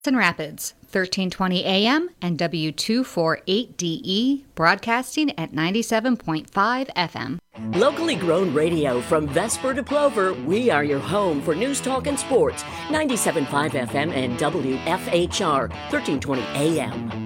Rapids, 1320 AM and W248DE, broadcasting at 97.5 FM. Locally grown radio from Vesper to Plover, we are your home for news, talk, and sports. 97.5 FM and WFHR, 1320 AM.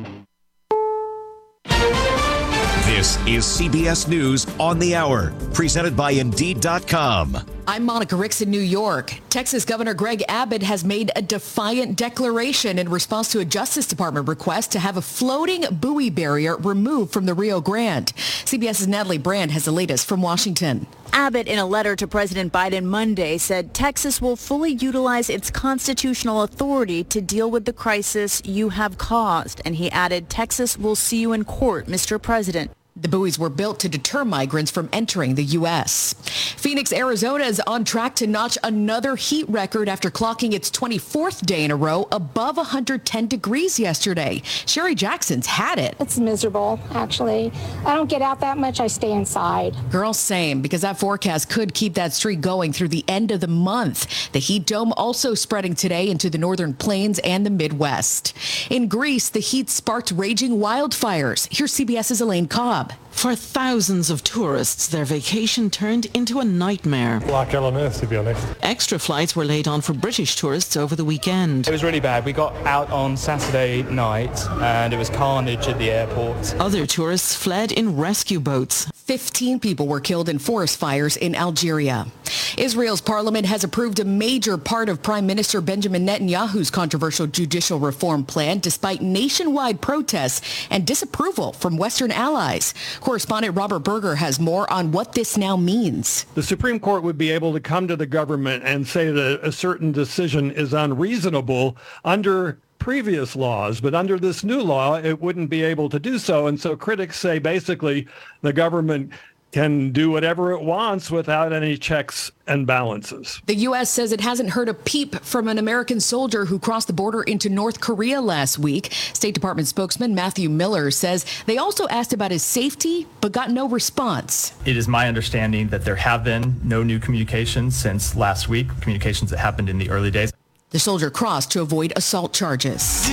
This is CBS News on the Hour, presented by Indeed.com. I'm Monica Ricks in New York. Texas Governor Greg Abbott has made a defiant declaration in response to a Justice Department request to have a floating buoy barrier removed from the Rio Grande. CBS's Natalie Brand has the latest from Washington. Abbott, in a letter to President Biden Monday, said Texas will fully utilize its constitutional authority to deal with the crisis you have caused. And he added, Texas will see you in court, Mr. President. The buoys were built to deter migrants from entering the U.S. Phoenix, Arizona is on track to notch another heat record after clocking its 24th day in a row above 110 degrees yesterday. Sherry Jackson's had it. It's miserable, actually. I don't get out that much. I stay inside. Girl, same, because that forecast could keep that streak going through the end of the month. The heat dome also spreading today into the northern plains and the Midwest. In Greece, the heat sparked raging wildfires. Here's CBS's Elaine Cobb. For thousands of tourists, their vacation turned into a nightmare. Like hell on earth, to be honest. Extra flights were laid on for British tourists over the weekend. It was really bad. We got out on Saturday night and it was carnage at the airport. Other tourists fled in rescue boats. 15 people were killed in forest fires in Algeria. Israel's parliament has approved a major part of Prime Minister Benjamin Netanyahu's controversial judicial reform plan, despite nationwide protests and disapproval from Western allies. Correspondent Robert Berger has more on what this now means. The Supreme Court would be able to come to the government and say that a certain decision is unreasonable under previous laws, but under this new law, it wouldn't be able to do so. And so critics say basically the government can do whatever it wants without any checks and balances. The U.S. says it hasn't heard a peep from an American soldier who crossed the border into North Korea last week. State Department spokesman Matthew Miller says they also asked about his safety, but got no response. It is my understanding that there have been no new communications since last week, communications that happened in the early days. The soldier crossed to avoid assault charges.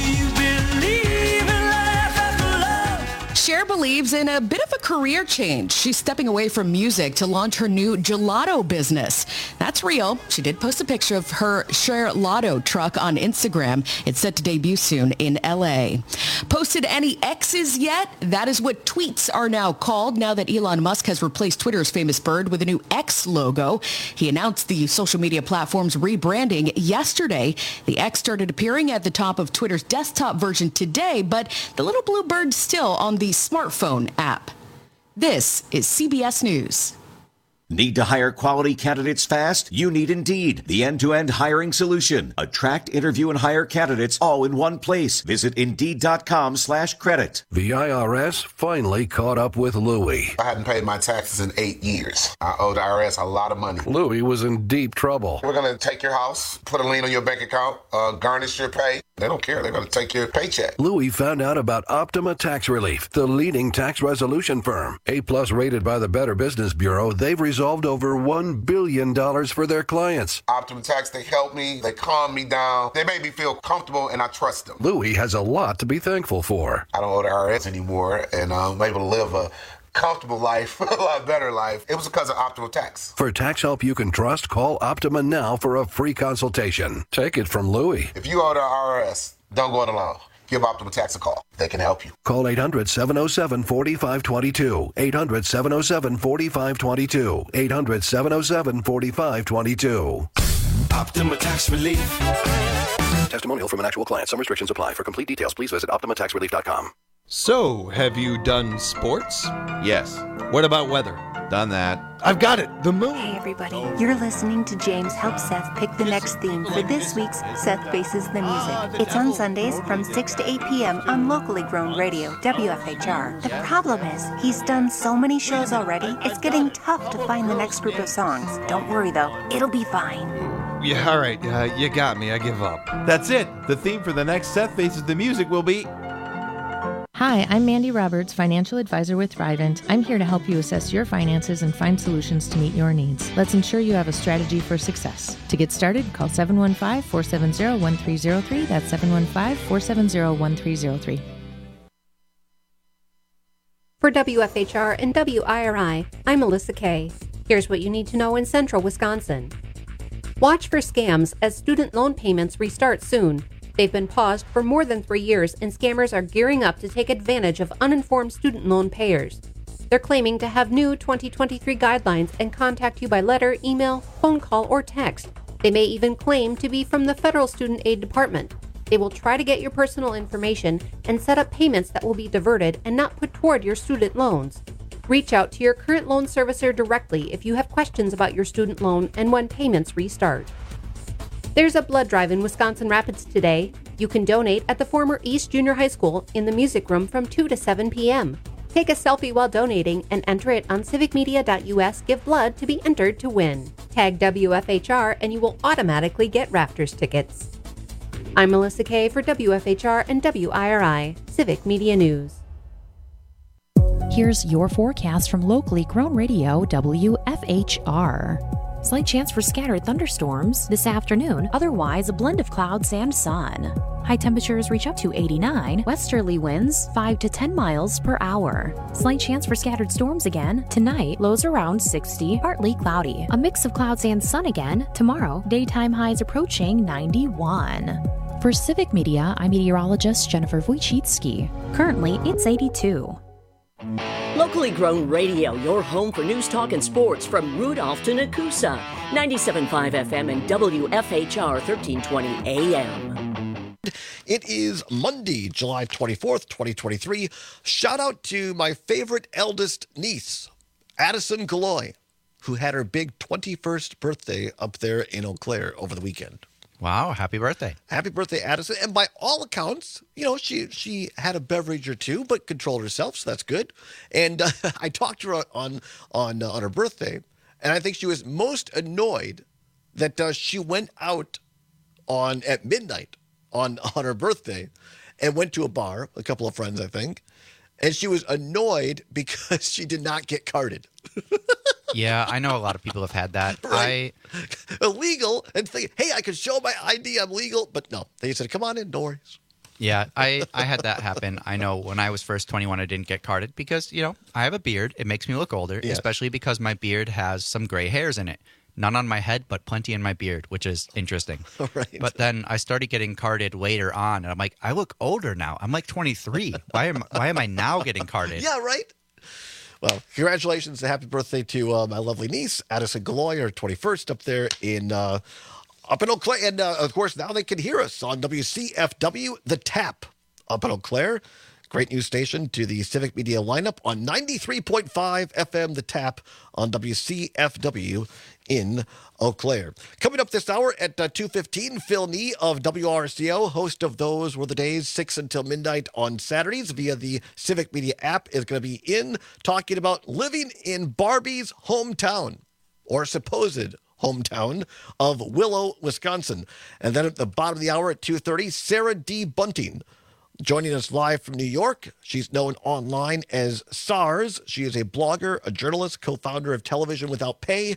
Cher believes in a bit of a career change. She's stepping away from music to launch her new gelato business. That's real. She did post a picture of her Cher Lotto truck on Instagram. It's set to debut soon in L.A. Posted any X's yet? That is what tweets are now called now that Elon Musk has replaced Twitter's famous bird with a new X logo. He announced the social media platform's rebranding yesterday. The X started appearing at the top of Twitter's desktop version today, but the little blue bird's still on the smartphone app. This is CBS News. Need to hire quality candidates fast? You need Indeed, the end-to-end hiring solution. Attract, interview, and hire candidates all in one place. Visit Indeed.com/credit. The IRS finally caught up with Louie. I hadn't paid my taxes in 8 years. I owe the IRS a lot of money. Louie was in deep trouble. We're going to take your house, put a lien on your bank account, garnish your pay. They don't care. They're going to take your paycheck. Louie found out about Optima Tax Relief, the leading tax resolution firm. A-plus rated by the Better Business Bureau, they've resolved over $1 billion for their clients. Optima Tax, they helped me. They calmed me down. They made me feel comfortable, and I trust them. Louie has a lot to be thankful for. I don't owe the IRS anymore, and I'm able to live a comfortable life, a lot better life. It was because of Optima Tax. For tax help you can trust, call Optima now for a free consultation. Take it from Louie. If you owe the IRS, don't go it alone. Give Optima Tax a call. They can help you. Call 800-707-4522. 800-707-4522. 800-707-4522. Optima Tax Relief. Testimonial from an actual client. Some restrictions apply. For complete details, please visit OptimaTaxRelief.com. So, have you done sports? Yes. What about weather? Done that. I've got it. The moon. Hey, everybody. You're listening to James help Seth pick the next theme for this week's Seth Faces the Music. It's on Sundays from 6 to 8 p.m. on locally grown radio, WFHR. The problem is, he's done so many shows already, it's getting tough to find the next group of songs. Don't worry, though. It'll be fine. Yeah, all right. You got me. I give up. That's it. The theme for the next Seth Faces the Music will be... Hi, I'm Mandy Roberts, financial advisor with Thrivent. I'm here to help you assess your finances and find solutions to meet your needs. Let's ensure you have a strategy for success. To get started, call 715-470-1303. That's 715-470-1303. For WFHR and WIRI, I'm Melissa Kay. Here's what you need to know in central Wisconsin. Watch for scams as student loan payments restart soon. They've been paused for more than 3 years, and scammers are gearing up to take advantage of uninformed student loan payers. They're claiming to have new 2023 guidelines and contact you by letter, email, phone call, or text. They may even claim to be from the Federal Student Aid Department. They will try to get your personal information and set up payments that will be diverted and not put toward your student loans. Reach out to your current loan servicer directly if you have questions about your student loan and when payments restart. There's a blood drive in Wisconsin Rapids today. You can donate at the former East Junior High School in the music room from 2 to 7 p.m. Take a selfie while donating and enter it on civicmedia.us Give Blood to be entered to win. Tag WFHR and you will automatically get Raptors tickets. I'm Melissa Kay for WFHR and WIRI, Civic Media News. Here's your forecast from locally grown radio WFHR. Slight chance for scattered thunderstorms this afternoon, otherwise a blend of clouds and sun. High temperatures reach up to 89, westerly winds 5 to 10 miles per hour. Slight chance for scattered storms again. Tonight, lows around 60, partly cloudy. A mix of clouds and sun again. Tomorrow, daytime highs approaching 91. For Civic Media, I'm meteorologist Jennifer Wojcicki. Currently, it's 82. Locally grown radio, your home for news, talk, and sports from Rudolph to Nakusa. 97.5 FM and WFHR 1320 AM. It is Monday, July 24th, 2023. Shout out to my favorite eldest niece, Addison Galoy, who had her big 21st birthday up there in Eau Claire over the weekend. Wow, happy birthday. Happy birthday, Addison. And by all accounts, you know, she had a beverage or two, but controlled herself, so that's good. And I talked to her on her birthday, and I think she was most annoyed that she went out at midnight on her birthday and went to a bar, a couple of friends, I think, and she was annoyed because she did not get carded. Yeah, I know a lot of people have had that. Right. Illegal, and think, hey, I can show my ID, I'm legal. But no, they said, come on in, no worries. Yeah, I had that happen. I know when I was first 21, I didn't get carded because, you know, I have a beard. It makes me look older, yes. Especially because my beard has some gray hairs in it. None on my head, but plenty in my beard, which is interesting. Right. But then I started getting carded later on, and I'm like, I look older now. I'm like 23. Why am I now getting carded? Yeah, right? Well, congratulations and happy birthday to my lovely niece, Addison Galoy, her 21st up there up in Eau Claire. And, of course, now they can hear us on WCFW, The Tap, up in Eau Claire. Great news station to the Civic Media lineup on 93.5 FM, The Tap, on WCFW in Eau Claire. Coming up this hour at 2:15, Phil Nee of WRCO, host of Those Were the Days, 6 until midnight on Saturdays via the Civic Media app, is going to be talking about living in Barbie's hometown, or supposed hometown of Willow, Wisconsin. And then at the bottom of the hour at 2:30, Sarah D. Bunting, joining us live from New York. She's known online as SARS. She is a blogger, a journalist, co-founder of Television Without Pity,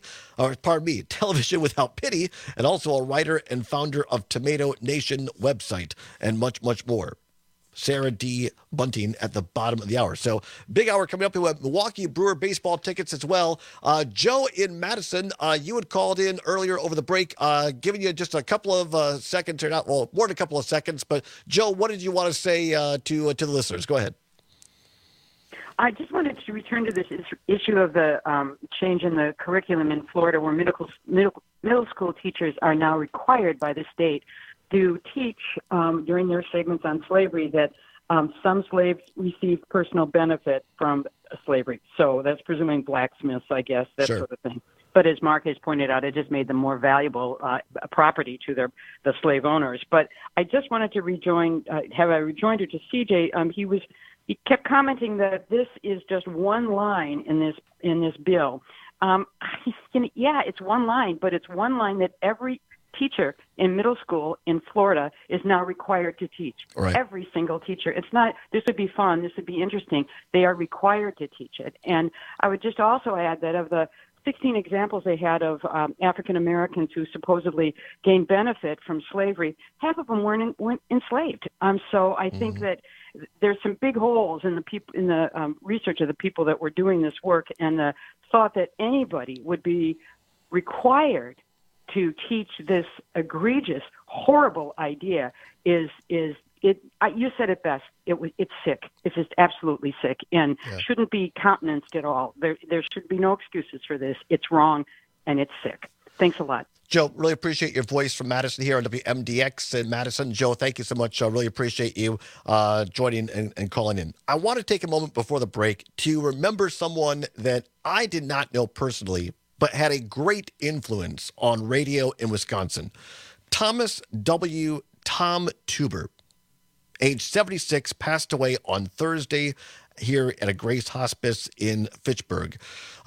and also a writer and founder of Tomato Nation website, and much, much more. Sarah D. Bunting at the bottom of the hour. So big hour coming up. We have Milwaukee Brewer baseball tickets as well. Joe in Madison, you had called in earlier over the break, giving you just a couple of seconds, or not, well, more than a couple of seconds. But Joe, what did you want to say to the listeners? Go ahead. I just wanted to return to this issue of the change in the curriculum in Florida, where middle school teachers are now required by the state to teach during their segments on slavery that some slaves received personal benefit from slavery. So that's presuming blacksmiths, I guess, that sort of thing. But as Mark has pointed out, it just made them more valuable property to the slave owners. But I just wanted to have a rejoinder to CJ. He kept commenting that this is just one line in this bill. Yeah, it's one line, but it's one line that every teacher in middle school in Florida is now required to teach. Right. Every single teacher. It's not, this would be fun, this would be interesting. They are required to teach it. And I would just also add that of the 16 examples they had of African Americans who supposedly gained benefit from slavery, half of them weren't enslaved. So I think that there's some big holes in the research of the people that were doing this work, and the thought that anybody would be required to teach this egregious, horrible idea is you said it best. It's sick. It's just absolutely sick, and shouldn't be countenanced at all. There should be no excuses for this. It's wrong, and it's sick. Thanks a lot. Joe, really appreciate your voice from Madison here on WMDX in Madison. Joe, thank you so much. I really appreciate you joining and calling in. I want to take a moment before the break to remember someone that I did not know personally, but had a great influence on radio in Wisconsin. Thomas W. Tom Tuber, age 76, passed away on Thursday here at a Grace Hospice in Fitchburg.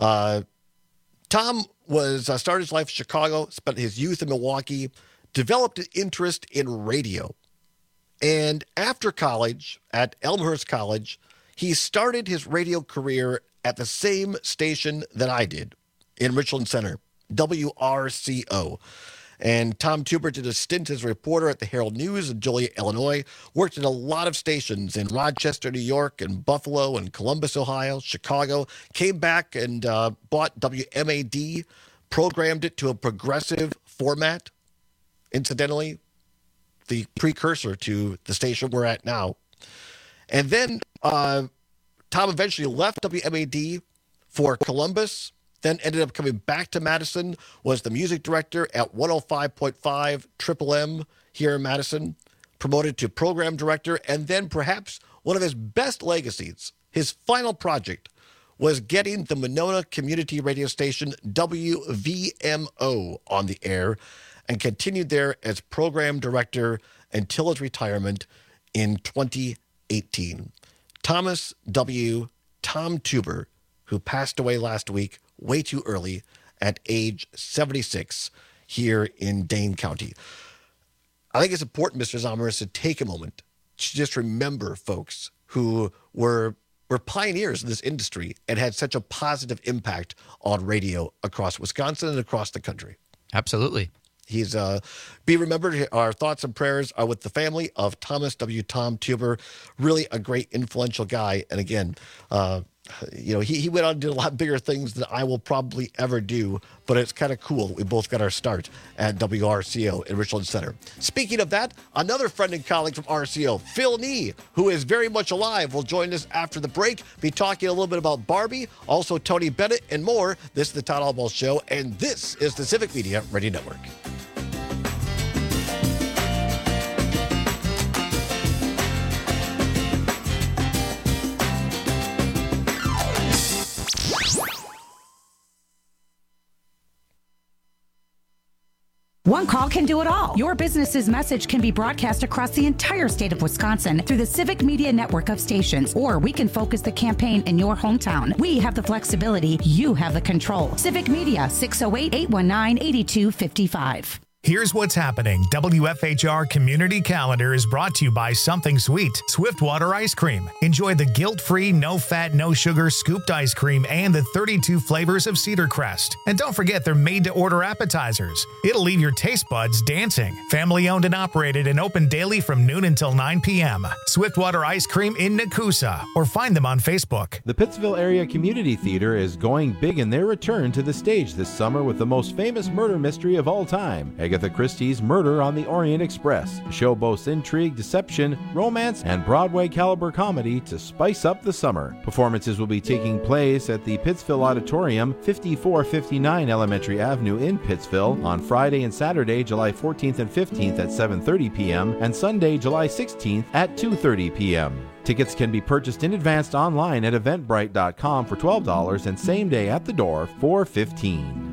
Tom started his life in Chicago, spent his youth in Milwaukee, developed an interest in radio. And after college, at Elmhurst College, he started his radio career at the same station that I did in Richland Center, WRCO. And Tom Tuber did a stint as a reporter at the Herald News in Joliet, Illinois, worked at a lot of stations in Rochester, New York, and Buffalo, and Columbus, Ohio, Chicago, came back and bought WMAD, programmed it to a progressive format, incidentally, the precursor to the station we're at now. And then Tom eventually left WMAD for Columbus, then ended up coming back to Madison, was the music director at 105.5 Triple M here in Madison, promoted to program director, and then perhaps one of his best legacies, his final project, was getting the Monona community radio station WVMO on the air, and continued there as program director until his retirement in 2018. Thomas W. Tom Tuber, who passed away last week, way too early, at age 76 here in Dane County. I think it's important, Mr. Zamaris, to take a moment to just remember folks who were pioneers in this industry and had such a positive impact on radio across Wisconsin and across the country. Absolutely. He's be remembered. Our thoughts and prayers are with the family of Thomas W. Tom Tuber. Really a great, influential guy. And again, he went on to do a lot bigger things than I will probably ever do, but it's kind of cool that we both got our start at WRCO in Richland Center. Speaking of that, another friend and colleague from RCO, Phil Nee, who is very much alive, will join us after the break, be talking a little bit about Barbie, also Tony Bennett, and more. This is the Todd Albaugh Show, and this is the Civic Media Radio Network. One call can do it all. Your business's message can be broadcast across the entire state of Wisconsin through the Civic Media network of stations, or we can focus the campaign in your hometown. We have the flexibility. You have the control. Civic Media, 608-819-8255. Here's what's happening. WFHR Community Calendar is brought to you by Something Sweet, Swiftwater Ice Cream. Enjoy the guilt-free, no-fat, no-sugar scooped ice cream and the 32 flavors of Cedar Crest. And don't forget they're made-to-order appetizers. It'll leave your taste buds dancing. Family-owned and operated and open daily from noon until 9 p.m. Swiftwater Ice Cream in Nakusa, or find them on Facebook. The Pittsville Area Community Theater is going big in their return to the stage this summer with the most famous murder mystery of all time, Agatha Christie's Murder on the Orient Express. The show boasts intrigue, deception, romance, and Broadway-caliber comedy to spice up the summer. Performances will be taking place at the Pittsville Auditorium, 5459 Elementary Avenue in Pittsville, on Friday and Saturday, July 14th and 15th at 7:30 p.m., and Sunday, July 16th at 2:30 p.m. Tickets can be purchased in advance online at eventbrite.com for $12 and same day at the door for $15.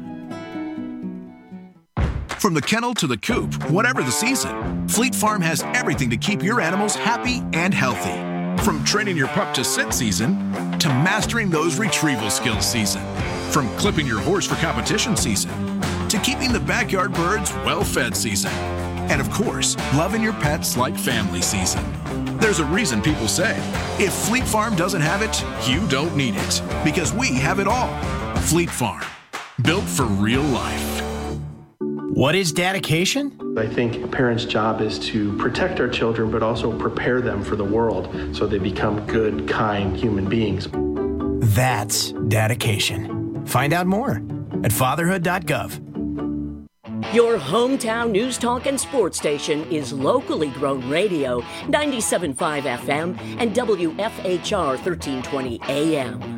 From the kennel to the coop, whatever the season, Fleet Farm has everything to keep your animals happy and healthy. From training your pup to sit season, to mastering those retrieval skills season. From clipping your horse for competition season, to to keeping the backyard birds well-fed season. And of course, loving your pets like family season. There's a reason people say, if Fleet Farm doesn't have it, you don't need it. Because we have it all. Fleet Farm, built for real life. What is dedication? I think a parent's job is to protect our children, but also prepare them for the world so they become good, kind human beings. That's dedication. Find out more at fatherhood.gov. Your hometown news, talk, and sports station is locally grown radio, 97.5 FM and WFHR 1320 AM.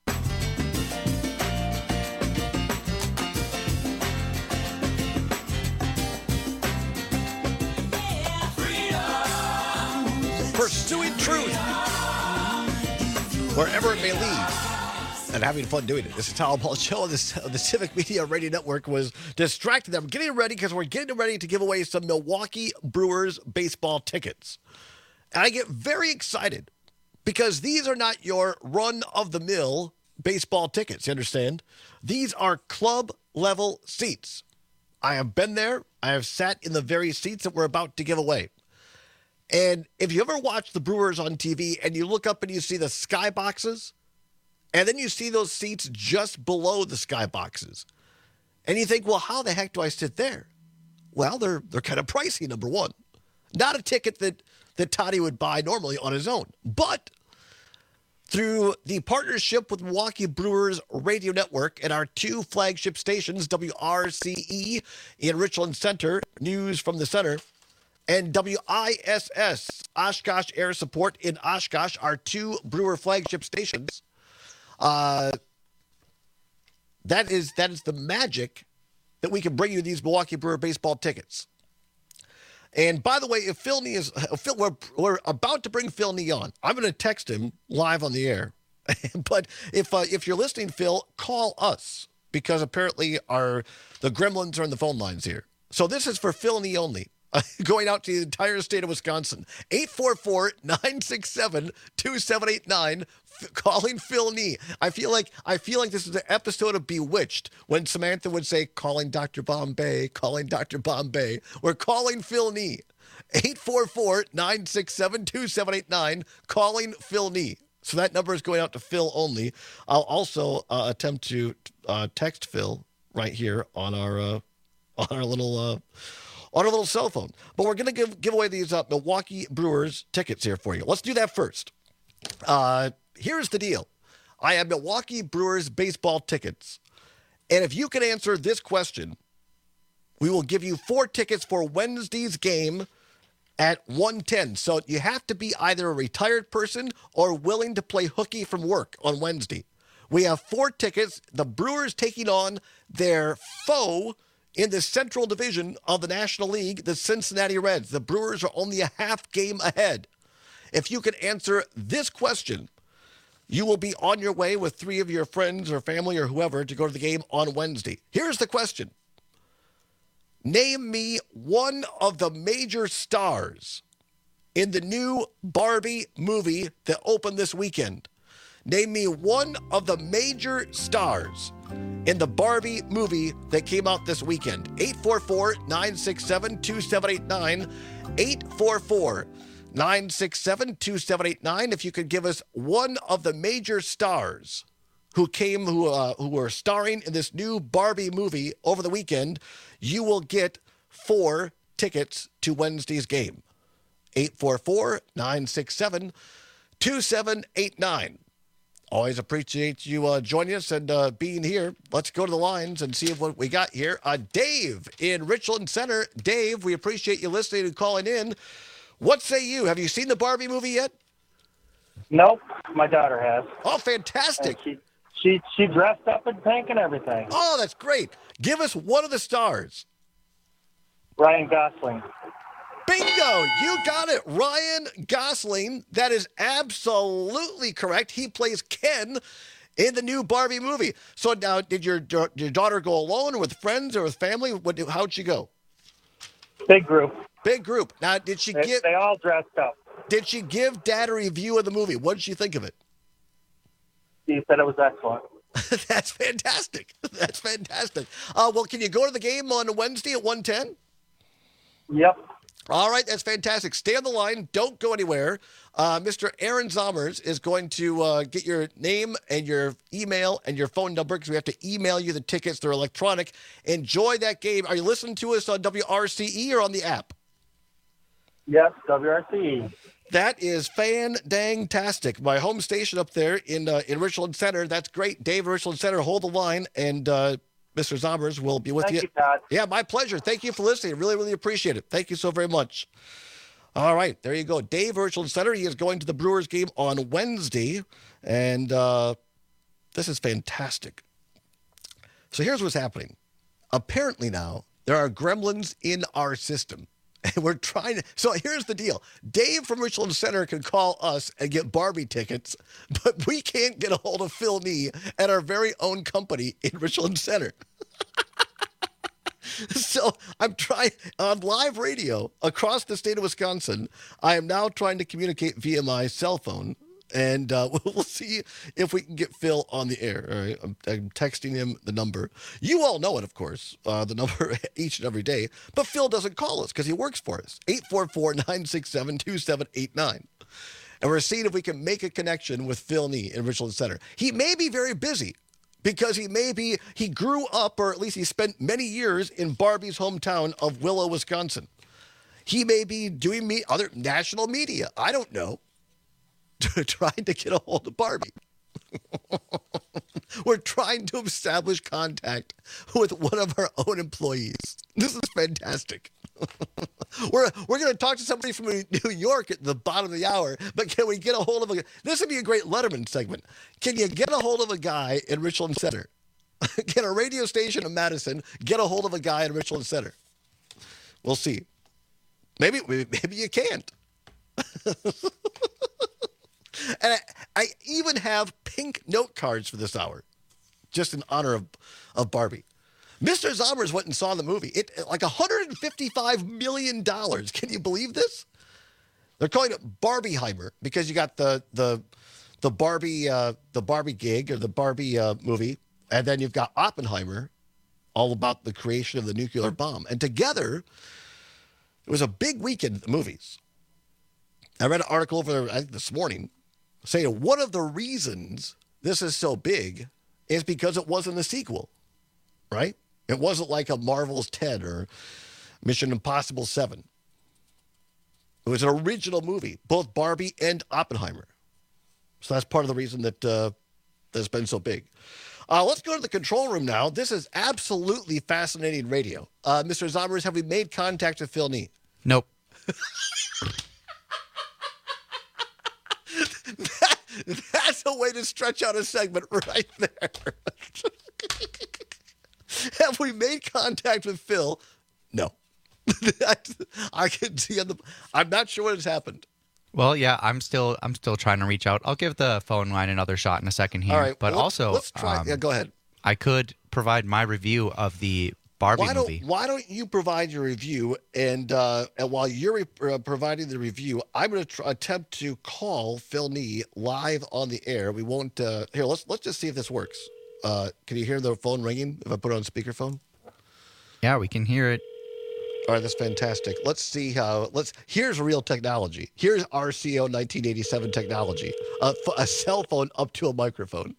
Pursuing truth wherever it may lead, and having fun doing it. This is Tom Paul Show. The Civic Media Radio Network was distracted them, getting ready because we're getting ready to give away some Milwaukee Brewers baseball tickets. And I get very excited because these are not your run-of-the-mill baseball tickets, you understand? These are club-level seats. I have been there. I have sat in the very seats that we're about to give away. And if you ever watch the Brewers on TV and you look up and you see the skyboxes, and then you see those seats just below the skyboxes, and you think, well, how the heck do I sit there? Well, they're kind of pricey, number one. Not a ticket that Toddy would buy normally on his own. But through the partnership with Milwaukee Brewers Radio Network and our two flagship stations, WRCE in Richland Center, News from the Center, and WISS, Oshkosh Air Support in Oshkosh, our two Brewer flagship stations. That is the magic that we can bring you these Milwaukee Brewer baseball tickets. And by the way, if Phil Nee is, we're about to bring Phil Nee on. I'm going to text him live on the air. But if you're listening, Phil, call us because apparently the gremlins are on the phone lines here. So this is for Phil Nee only. Going out to the entire state of Wisconsin. 844-967-2789. Calling Phil Nee. I feel like this is an episode of Bewitched when Samantha would say, calling Dr. Bombay, calling Dr. Bombay. We're calling Phil Nee. 844-967-2789. Calling Phil Nee. So that number is going out to Phil only. I'll also attempt to text Phil right here on our little cell phone. But we're going to give away these Milwaukee Brewers tickets here for you. Let's do that first. Here's the deal. I have Milwaukee Brewers baseball tickets. And if you can answer this question, we will give you 4 tickets for Wednesday's game at 1:10. So you have to be either a retired person or willing to play hooky from work on Wednesday. We have 4 tickets. The Brewers taking on their foe in the Central Division of the National League, the Cincinnati Reds. The Brewers are only a half game ahead. If you can answer this question, you will be on your way with 3 of your friends or family or whoever to go to the game on Wednesday. Here's the question. Name me one of the major stars in the new Barbie movie that opened this weekend. Name me one of the major stars in the Barbie movie that came out this weekend. 844-967-2789. 844-967-2789. If you could give us one of the major stars who are starring in this new Barbie movie over the weekend, you will get 4 tickets to Wednesday's game. 844-967-2789. Always appreciate you joining us and being here. Let's go to the lines and see what we got here. Dave in Richland Center. Dave, we appreciate you listening and calling in. What say you? Have you seen the Barbie movie yet? Nope. My daughter has. Oh, fantastic. She dressed up in pink and everything. Oh, that's great. Give us one of the stars. Ryan Gosling. Bingo! You got it. Ryan Gosling. That is absolutely correct. He plays Ken in the new Barbie movie. So now, did your daughter go alone or with friends or with family? How'd she go? Big group. Big group. Now, did she They all dressed up. Did she give Dad a review of the movie? What did she think of it? She said it was excellent. That's fantastic. That's fantastic. Well, can you go to the game on Wednesday at 1:10? Yep. All right, that's fantastic. Stay on the line. Don't go anywhere. Mr. Aaron Zommers is going to get your name and your email and your phone number because we have to email you the tickets. They're electronic. Enjoy that game. Are you listening to us on WRCE or on the app? Yes, WRCE. That is fan-dang-tastic. My home station up there in Richland Center. That's great. Dave, Richland Center, hold the line, and Mr. Zommers will be with you. Thank you, Todd. Yeah, my pleasure. Thank you for listening. Really, really appreciate it. Thank you so very much. All right, there you go. Dave, Richland Center. He is going to the Brewers game on Wednesday, and this is fantastic. So here's what's happening. Apparently now, there are gremlins in our system. And we're trying to. So here's the deal. Dave from Richland Center can call us and get Barbie tickets, but we can't get a hold of Phil Nee at our very own company in Richland Center. So I'm trying on live radio across the state of Wisconsin. I am now trying to communicate via my cell phone. And we'll see if we can get Phil on the air. All right? I'm texting him the number. You all know it, of course, the number each and every day. But Phil doesn't call us because he works for us. 844-967-2789. And we're seeing if we can make a connection with Phil Nee in Richland Center. He may be very busy because he grew up, or at least he spent many years in Barbie's hometown of Willow, Wisconsin. He may be doing other national media. I don't know. Trying to get a hold of Barbie. We're trying to establish contact with one of our own employees. This is fantastic. We're going to talk to somebody from New York at the bottom of the hour, but can we get a hold of this would be a great Letterman segment. Can you get a hold of a guy in Richland Center? Can a radio station in Madison get a hold of a guy in Richland Center? We'll see. Maybe you can't. And I even have pink note cards for this hour, just in honor of Barbie. Mr. Zommers went and saw the movie. It like $155 million. Can you believe this? They're calling it Barbieheimer because you got the Barbie gig or the Barbie movie, and then you've got Oppenheimer, all about the creation of the nuclear bomb. And together, it was a big weekend at the movies. I read an article over there, I think this morning, saying one of the reasons this is so big is because it wasn't a sequel, right? It wasn't like a Marvel's 10 or Mission Impossible 7. It was an original movie, both Barbie and Oppenheimer. So that's part of the reason that that's been so big. Let's go to the control room now. This is absolutely fascinating radio. Mr. Zommers, have we made contact with Phil Nee? Nope. That's a way to stretch out a segment right there. Have we made contact with Phil? No. I can see I'm not sure what has happened. Well, yeah, I'm still trying to reach out. I'll give the phone line another shot in a second here. All right, but well, also, let's try. Yeah, go ahead. I could provide my review of the Barbie movie. Why don't you provide your review, and while you're providing the review, I'm going to attempt to call Phil Nee live on the air. We won't. Here, let's just see if this works. Can you hear the phone ringing if I put it on speakerphone? Yeah, we can hear it. All right, that's fantastic. Let's see how. Here's real technology. Here's RCO 1987 technology. A cell phone up to a microphone.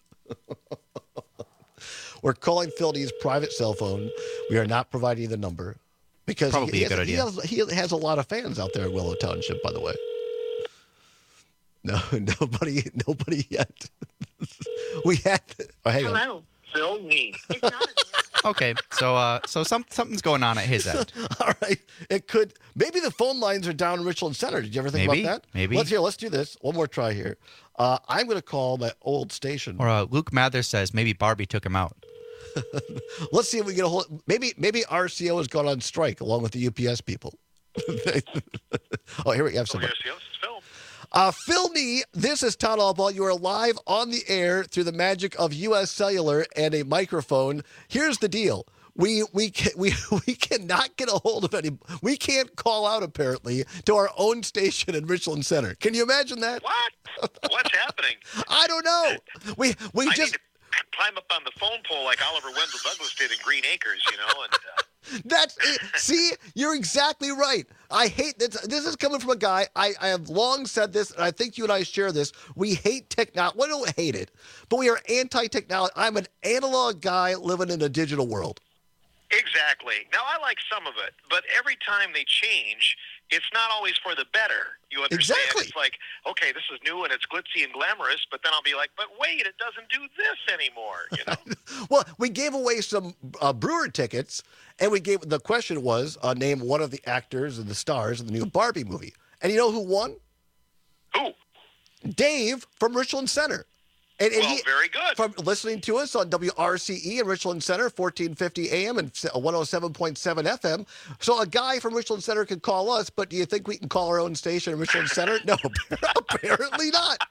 We're calling Phil Nee's private cell phone. We are not providing the number because probably a good idea. He has a lot of fans out there in Willow Township, by the way. No, nobody yet. We had. Oh, hang on. Hello, Phil Nee. Okay, so something's going on at his end. All right, it could. Maybe the phone lines are down in Richland Center. Did you ever think about that? Maybe. Let's do this. One more try here. I'm going to call my old station. Or Luke Mathers says maybe Barbie took him out. Let's see if we get a hold. Maybe RCO has gone on strike along with the UPS people. Oh, here we have somebody. Phil Nee, this is Town Hall Ball. You are live on the air through the magic of U.S. Cellular and a microphone. Here's the deal. We cannot get a hold of any. We can't call out apparently to our own station in Richland Center. Can you imagine that? What? What's happening? I don't know. We climb up on the phone pole like Oliver Wendell Douglas did in Green Acres, you know. And That's it. See, you're exactly right. I hate this. This is coming from a guy. I have long said this, and I think you and I share this. We hate technology. We don't hate it, but we are anti-technology. I'm an analog guy living in a digital world. Exactly. Now, I like some of it, but every time they change, it's not always for the better. You understand? Exactly. It's like, okay, this is new and it's glitzy and glamorous, but then I'll be like, but wait, it doesn't do this anymore, you know? Well, we gave away some Brewer tickets, and the question was, name one of the actors and the stars of the new Barbie movie. And you know who won? Who? Dave from Richland Center. And very good. From listening to us on WRCE in Richland Center, 1450 AM and 107.7 FM. So a guy from Richland Center could call us, but do you think we can call our own station in Richland Center? No, apparently not.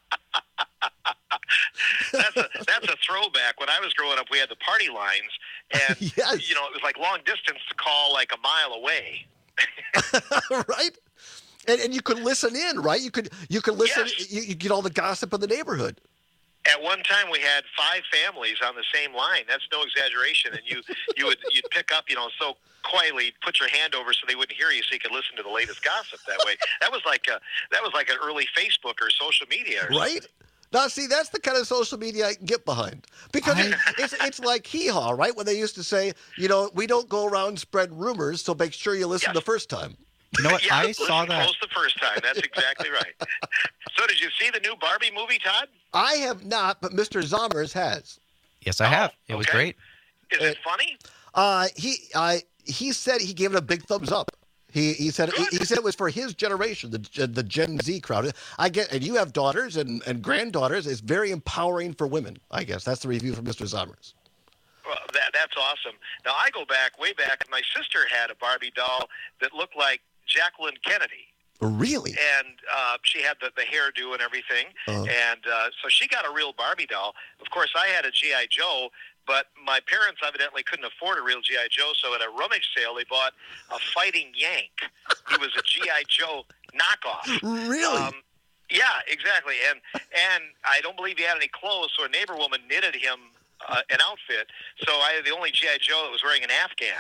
That's a throwback. When I was growing up, we had the party lines, and yes. You know, it was like long distance to call like a mile away. Right? And you could listen in, right? You could listen. Yes. You get all the gossip in the neighborhood. At one time, we had 5 families on the same line. That's no exaggeration. And you'd pick up, you know, so quietly, put your hand over so they wouldn't hear you, so you could listen to the latest gossip that way. That was like an early Facebook or social media, right? Now, see, that's the kind of social media I can get behind, because it's like hee-haw, right? When they used to say, you know, we don't go around and spread rumors, so make sure you listen the first time. You know what? Yeah, I saw that. Close the first time. That's exactly right. So, did you see the new Barbie movie, Todd? I have not, but Mr. Zommers has. Yes, I have. It was great. Is it funny? He said he gave it a big thumbs up. He said it was for his generation, the Gen Z crowd. I get, and you have daughters and granddaughters. It's very empowering for women. I guess that's the review from Mr. Zommers. Well, that's awesome. Now I go way back. My sister had a Barbie doll that looked like Jacqueline Kennedy. Really? And she had the hairdo and everything. And so she got a real Barbie doll. Of course, I had a G.I. Joe, but my parents evidently couldn't afford a real G.I. Joe, so at a rummage sale, they bought a Fighting Yank. He was a G.I. Joe knockoff. Really? Yeah, exactly. And I don't believe he had any clothes, so a neighbor woman knitted him an outfit. So I had the only G.I. Joe that was wearing an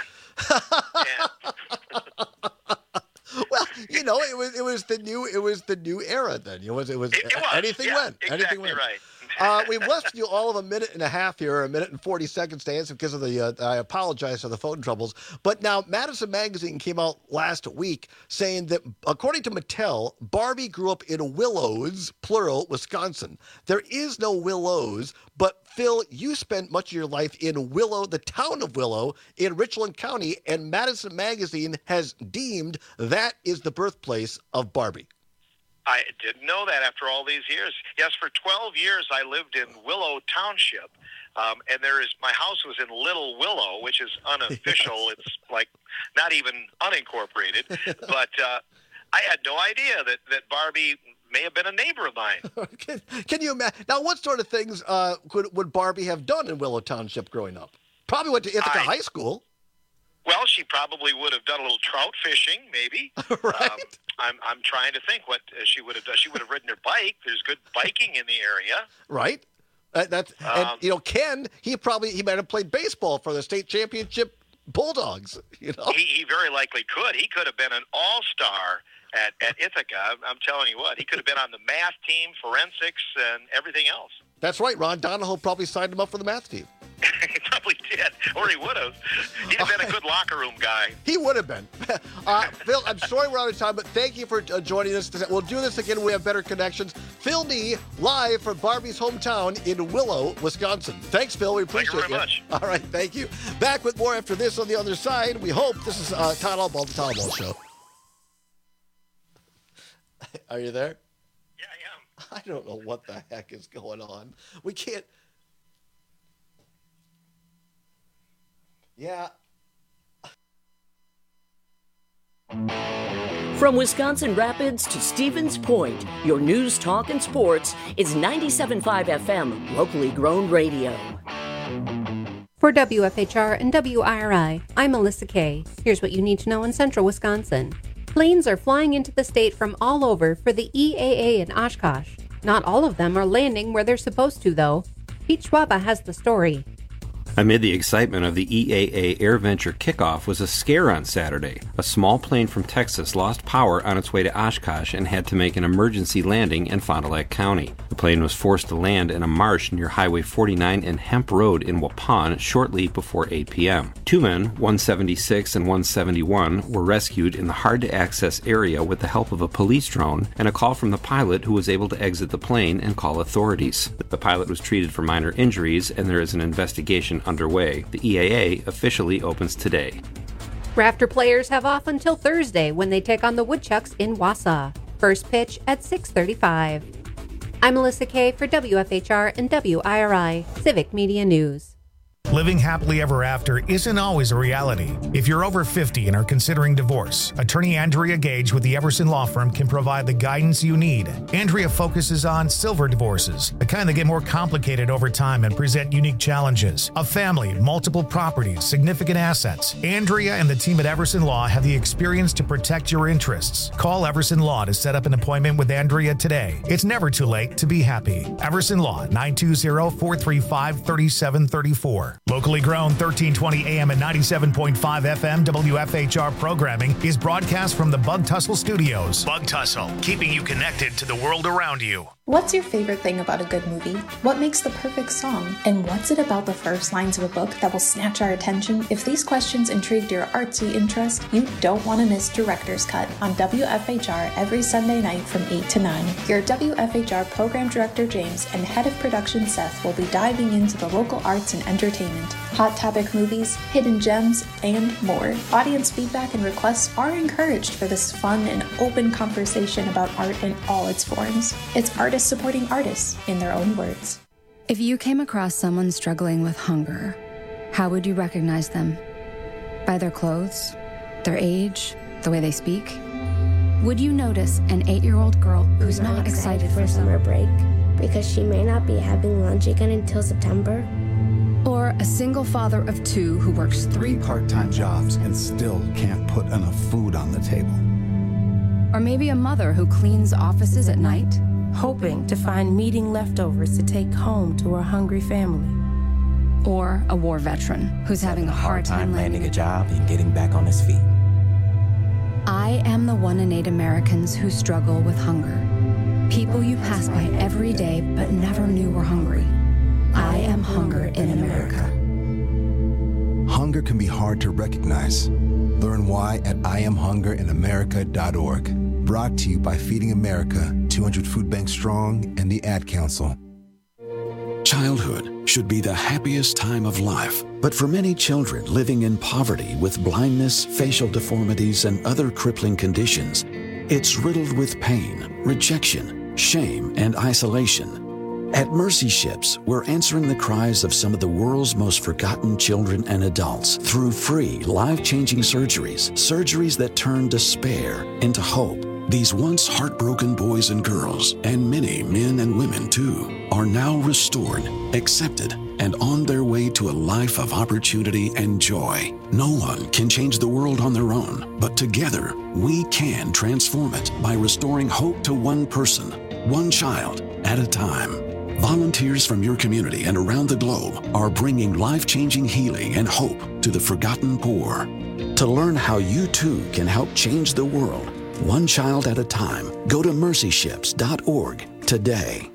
Afghan. Well, you know, it was the new era then. It was anything went. Exactly anything went. Right. We've left you all of a minute and a half here, a minute and 40 seconds to answer because of the. I apologize for the phone troubles. But now, Madison Magazine came out last week saying that, according to Mattel, Barbie grew up in Willows, plural, Wisconsin. There is no Willows, but Phil, you spent much of your life in Willow, the town of Willow, in Richland County, and Madison Magazine has deemed that is the birthplace of Barbie. I didn't know that after all these years. Yes, for 12 years I lived in Willow Township, and my house was in Little Willow, which is unofficial. Yes. It's like not even unincorporated. But I had no idea that Barbie may have been a neighbor of mine. Can you imagine? Now, what sort of things would Barbie have done in Willow Township growing up? Probably went to Ithaca High School. Well, she probably would have done a little trout fishing, maybe. Right. I'm trying to think what she would have done. She would have ridden her bike. There's good biking in the area. Right. And you know, Ken, he might have played baseball for the state championship Bulldogs. You know, he very likely could. He could have been an all-star at Ithaca. I'm telling you what, he could have been on the math team, forensics, and everything else. That's right. Ron Donahoe probably signed him up for the math team. He probably did, or he would have. He'd have been a good locker room guy. He would have been. Phil, I'm sorry we're out of time, but thank you for joining us. We'll do this again when we have better connections. Phil Nee, live from Barbie's hometown in Willow, Wisconsin. Thanks, Phil. We appreciate Thank you very much. All right, thank you. Back with more after this on the other side. We hope. This is Todd Allball, the Todd Allball Show. Are you there? Yeah, I am. I don't know what the heck is going on. We can't. Yeah. From Wisconsin Rapids to Stevens Point, your news, talk, and sports is 97.5 FM, locally grown radio. For WFHR and WIRI, I'm Melissa Kay. Here's what you need to know in central Wisconsin. Planes are flying into the state from all over for the EAA in Oshkosh. Not all of them are landing where they're supposed to, though. Pete Schwaba has the story. Amid the excitement of the EAA AirVenture kickoff was a scare on Saturday. A small plane from Texas lost power on its way to Oshkosh and had to make an emergency landing in Fond du Lac County. The plane was forced to land in a marsh near Highway 49 and Hemp Road in Waupun shortly before 8 p.m. Two men, 176 and 171, were rescued in the hard-to-access area with the help of a police drone and a call from the pilot, who was able to exit the plane and call authorities. The pilot was treated for minor injuries, and there is an investigation underway. The EAA officially opens today. Raptor players have off until Thursday when they take on the Woodchucks in Wausau. First pitch at 6:35. I'm Melissa Kay for WFHR and WIRI Civic Media News. Living happily ever after isn't always a reality. If you're over 50 and are considering divorce, attorney Andrea Gage with the Everson Law Firm can provide the guidance you need. Andrea focuses on silver divorces, the kind that get more complicated over time and present unique challenges. A family, multiple properties, significant assets. Andrea and the team at Everson Law have the experience to protect your interests. Call Everson Law to set up an appointment with Andrea today. It's never too late to be happy. Everson Law, 920-435-3734. Locally grown 1320 AM and 97.5 FM WFHR programming is broadcast from the Bug Tussle Studios. Bug Tussle, keeping you connected to the world around you. What's your favorite thing about a good movie? What makes the perfect song? And what's it about the first lines of a book that will snatch our attention? If these questions intrigued your artsy interest, you don't want to miss Director's Cut on WFHR every Sunday night from 8 to 9. Your WFHR Program Director James and Head of Production Seth will be diving into the local arts and entertainment, hot topic movies, hidden gems, and more. Audience feedback and requests are encouraged for this fun and open conversation about art in all its forms. It's artists supporting artists in their own words. If you came across someone struggling with hunger, how would you recognize them? By their clothes, their age, the way they speak? Would you notice an 8-year-old girl who's not excited for summer break because she may not be having lunch again until September? Or a single father of 2 who works 3 part-time jobs and still can't put enough food on the table? Or maybe a mother who cleans offices at night, hoping to find meeting leftovers to take home to her hungry family. Or a war veteran who's having a hard time landing a job and getting back on his feet. I am the 1 in 8 Americans who struggle with hunger. People you pass by every day but never knew were hungry. I am hunger in America. Hunger can be hard to recognize. Learn why at IamHungerInAmerica.org. Brought to you by Feeding America, 200 Food Bank Strong, and the Ad Council. Childhood should be the happiest time of life, but for many children living in poverty with blindness, facial deformities, and other crippling conditions, it's riddled with pain, rejection, shame, and isolation. At Mercy Ships, we're answering the cries of some of the world's most forgotten children and adults through free, life-changing surgeries that turn despair into hope. These once heartbroken boys and girls, and many men and women too, are now restored, accepted, and on their way to a life of opportunity and joy. No one can change the world on their own, but together we can transform it by restoring hope to one person, one child at a time. Volunteers from your community and around the globe are bringing life-changing healing and hope to the forgotten poor. To learn how you too can help change the world, one child at a time, go to mercyships.org today.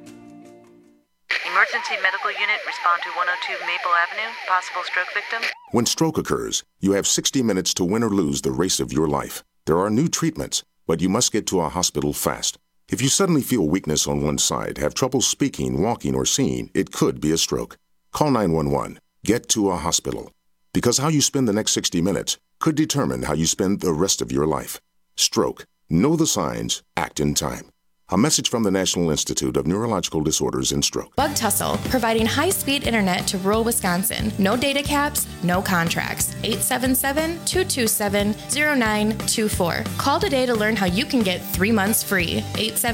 Emergency medical unit, respond to 102 Maple Avenue, possible stroke victim. When stroke occurs, you have 60 minutes to win or lose the race of your life. There are new treatments, but you must get to a hospital fast. If you suddenly feel weakness on one side, have trouble speaking, walking, or seeing, it could be a stroke. Call 911. Get to a hospital. Because how you spend the next 60 minutes could determine how you spend the rest of your life. Stroke. Know the signs. Act in time. A message from the National Institute of Neurological Disorders and Stroke. Bug Tussle, providing high-speed internet to rural Wisconsin. No data caps, no contracts. 877-227-0924. Call today to learn how you can get 3 months free.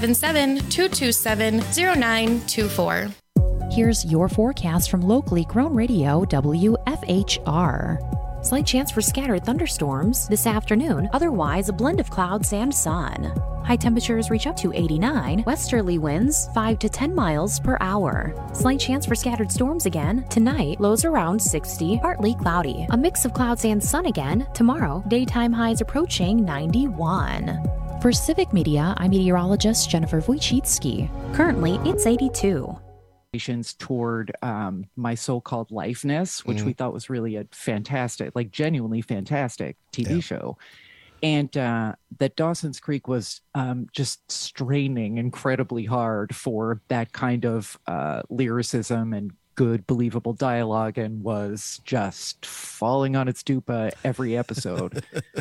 877-227-0924. Here's your forecast from locally grown radio WFHR. Slight chance for scattered thunderstorms this afternoon. Otherwise, a blend of clouds and sun. High temperatures reach up to 89. Westerly winds 5 to 10 miles per hour. Slight chance for scattered storms again. Tonight, lows around 60, partly cloudy. A mix of clouds and sun again. Tomorrow, daytime highs approaching 91. For Civic Media, I'm meteorologist Jennifer Wojcicki. Currently, it's 82. Toward My So-Called Lifeness, which we thought was really a fantastic, like genuinely fantastic TV show. And that Dawson's Creek was just straining incredibly hard for that kind of lyricism and good, believable dialogue, and was just falling on its dupa every episode.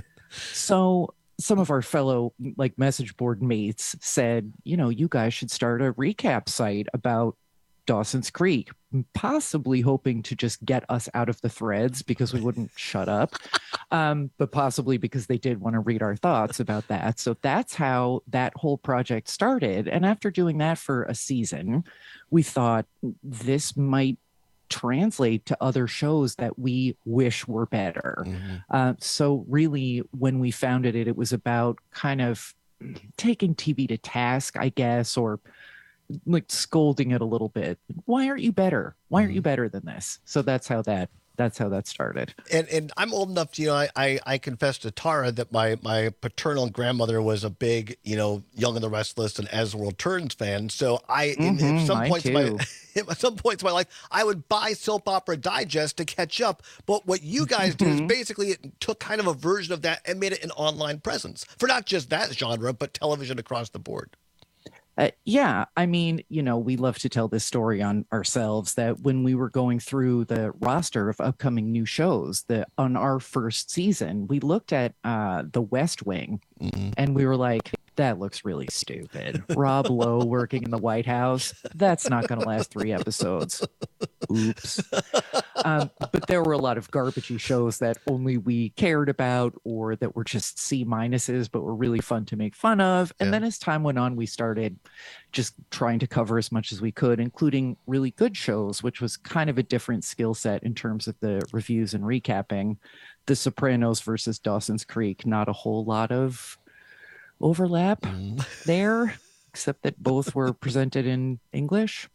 So some of our fellow like message board mates said, you guys should start a recap site about Dawson's Creek, possibly hoping to just get us out of the threads because we wouldn't shut up, but possibly because they did want to read our thoughts about that. So that's how that whole project started. And after doing that for a season, we thought this might translate to other shows that we wish were better. So really, when we founded it, it was about kind of taking TV to task, I guess, or like scolding it a little bit. Why aren't you better? Why aren't you better than this? So that's how that started. And I'm old enough to, I confess to Tara that my paternal grandmother was a big, Young and the Restless and As the World Turns fan. So at some points in my life, I would buy Soap Opera Digest to catch up. But what you guys did is basically it took kind of a version of that and made it an online presence for not just that genre, but television across the board. Yeah, I mean, we love to tell this story on ourselves that when we were going through the roster of upcoming new shows, on our first season, we looked at The West Wing and we were like, that looks really stupid. Rob Lowe working in the White House, that's not going to last 3 episodes. Oops. But there were a lot of garbagey shows that only we cared about or that were just C minuses, but were really fun to make fun of. And then as time went on, we started just trying to cover as much as we could, including really good shows, which was kind of a different skill set in terms of the reviews and recapping. The Sopranos versus Dawson's Creek, not a whole lot of overlap there, except that both were presented in English.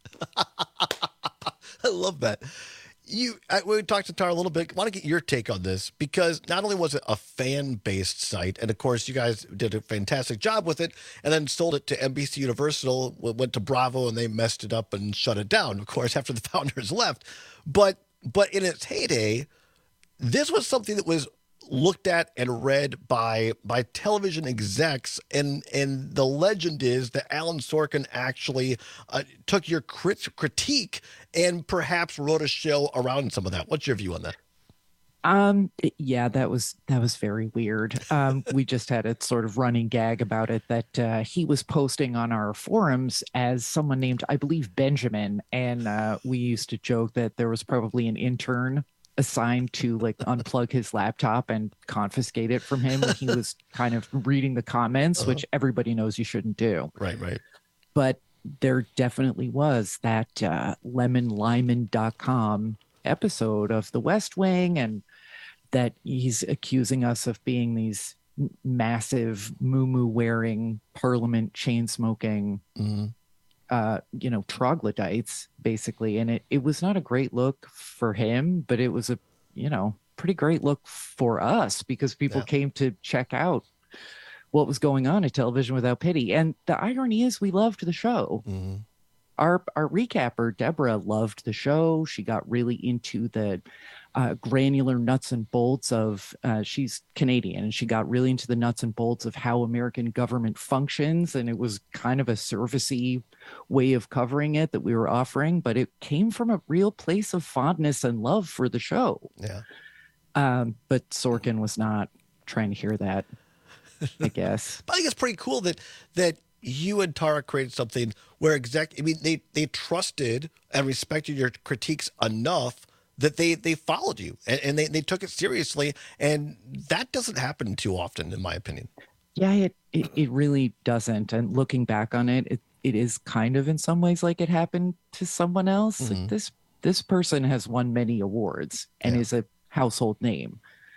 I love that. We talked to Tara a little bit. I want to get your take on this because not only was it a fan-based site, and of course you guys did a fantastic job with it, and then sold it to NBC Universal, went to Bravo, and they messed it up and shut it down, of course, after the founders left. But in its heyday, this was something that was looked at and read by television execs, and the legend is that Alan Sorkin actually took your critique and perhaps wrote a show around some of that. What's your view on that? Yeah, that was very weird. We just had a sort of running gag about it that he was posting on our forums as someone named, I believe, Benjamin, and we used to joke that there was probably an intern assigned to like unplug his laptop and confiscate it from him when he was kind of reading the comments, which everybody knows you shouldn't do. Right. But there definitely was that lemonlyman.com episode of The West Wing, and that he's accusing us of being these massive moo-moo wearing, parliament chain smoking troglodytes, basically. And it was not a great look for him, but it was a, pretty great look for us because people came to check out what was going on at Television Without Pity. And the irony is we loved the show. Our recapper, Deborah, loved the show. She got really into the granular nuts and bolts of, she's Canadian, and she got really into the nuts and bolts of how American government functions. And it was kind of a servicey way of covering it that we were offering, but it came from a real place of fondness and love for the show. Yeah. But Sorkin was not trying to hear that, I guess. But I think it's pretty cool that you and Tara created something where they trusted and respected your critiques enough that they followed you and they took it seriously. And that doesn't happen too often, in my opinion. Yeah, it really doesn't. And looking back on it is kind of in some ways like it happened to someone else. Like this person has won many awards and is a household name.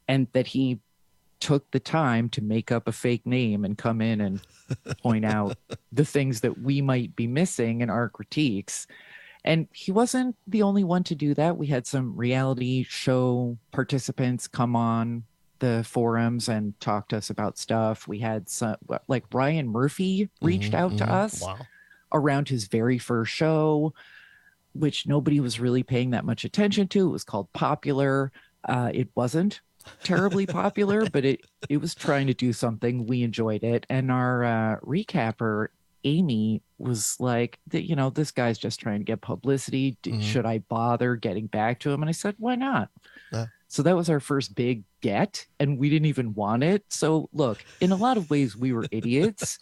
and that he took the time to make up a fake name and come in and point out the things that we might be missing in our critiques. And he wasn't the only one to do that. We had some reality show participants come on the forums and talk to us about stuff. We had some, like Ryan Murphy reached out to us around his very first show, which nobody was really paying that much attention to. It was called Popular. It wasn't terribly popular, but it was trying to do something. We enjoyed it. And our recapper, Amy, was like, this guy's just trying to get publicity. Should I bother getting back to him? And I said, why not? So that was our first big get, and we didn't even want it. So look, in a lot of ways, we were idiots,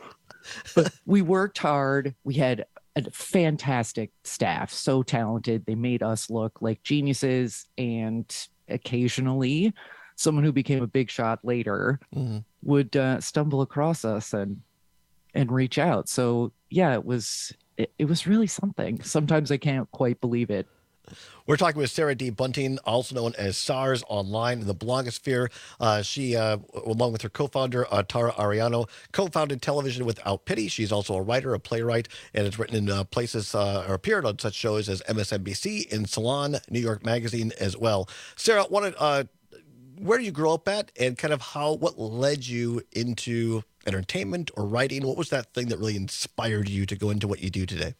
but we worked hard. We had a fantastic staff, so talented. They made us look like geniuses, and occasionally someone who became a big shot later would stumble across us and reach out. So yeah, it was really something. Sometimes I can't quite believe it. We're talking with Sarah D. Bunting, also known as SARS online in the blogosphere. She, along with her co-founder, Tara Ariano, co-founded Television Without Pity. She's also a writer, a playwright, and has written in places or appeared on such shows as MSNBC, in Salon, New York Magazine as well. Sarah, where did you grow up at, and kind of what led you into entertainment or writing? What was that thing that really inspired you to go into what you do today?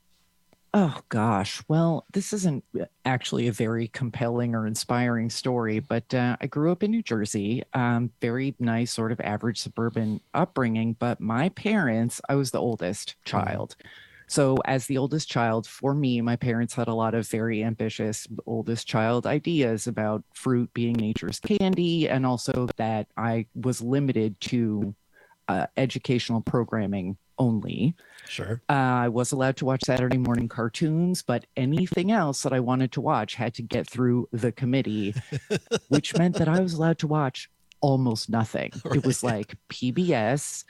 Oh, gosh. Well, this isn't actually a very compelling or inspiring story, but I grew up in New Jersey, very nice, sort of average suburban upbringing. But my parents, I was the oldest child. So as the oldest child, for me, my parents had a lot of very ambitious oldest child ideas about fruit being nature's candy, and also that I was limited to educational programming only. Sure. I was allowed to watch Saturday morning cartoons, but anything else that I wanted to watch had to get through the committee, which meant that I was allowed to watch almost nothing. Right. It was like PBS,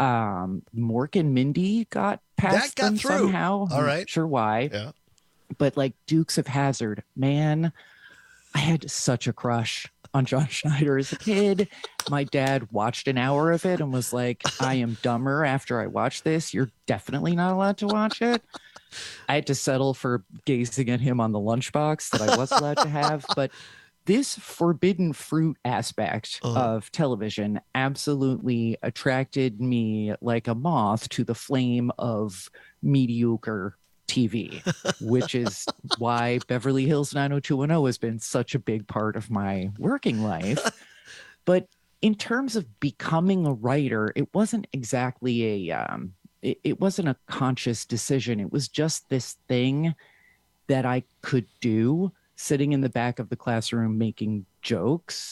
Mork and Mindy got past them through somehow. All right. I'm not sure why. Yeah. But like Dukes of Hazzard, man, I had such a crush on John Schneider as a kid. My dad watched an hour of it and was like, I am dumber after I watched this. You're definitely not allowed to watch it. I had to settle for gazing at him on the lunchbox that I was allowed to have. But this forbidden fruit aspect of television absolutely attracted me like a moth to the flame of mediocre TV, which is why Beverly Hills 90210 has been such a big part of my working life. But in terms of becoming a writer, it wasn't exactly it wasn't a conscious decision. It was just this thing that I could do, sitting in the back of the classroom making jokes.